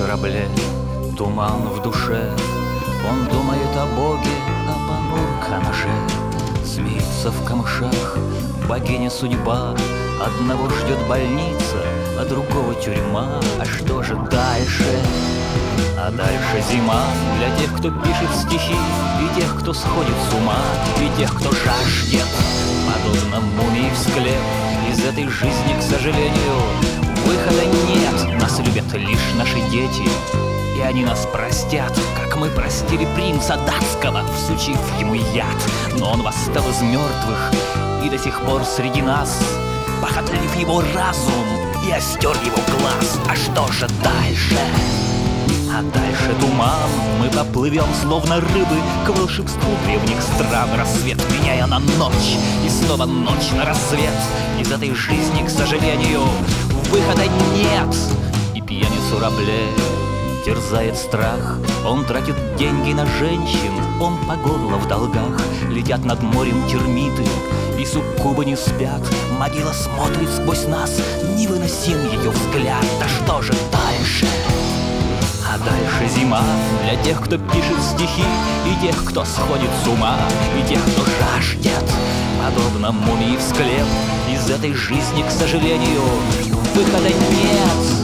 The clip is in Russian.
Рабле, туман в душе. Он думает о Боге, а понурка ноже. Смеется в камышах богиня судьба. Одного ждет больница, а другого тюрьма. А что же дальше? А дальше зима для тех, кто пишет стихи, и тех, кто сходит с ума, и тех, кто жаждет, подобно мумии в склеп. Из этой жизни, к сожалению, выхода нет. Нас любят лишь наши дети, и они нас простят, как мы простили принца датского, всучив ему яд. Но он восстал из мертвых и до сих пор среди нас. Похотлив его разум и остер его глаз. А что же дальше? А дальше туман, мы поплывем, словно рыбы, к волшебству древних стран. Рассвет, меняя на ночь, и снова ночь на рассвет. Из этой жизни, к сожалению, выхода нет. И пьяницу Рабле терзает страх. Он тратит деньги на женщин, он по горло в долгах. Летят над морем термиты, и суккубы не спят. Могила смотрит сквозь нас, невыносим ее взгляд. Да что же дальше? А дальше зима для тех, кто пишет стихи, и тех, кто сходит с ума, и тех, кто жаждет, подобно мумии в склеп. Из этой жизни, к сожалению, выхода нет.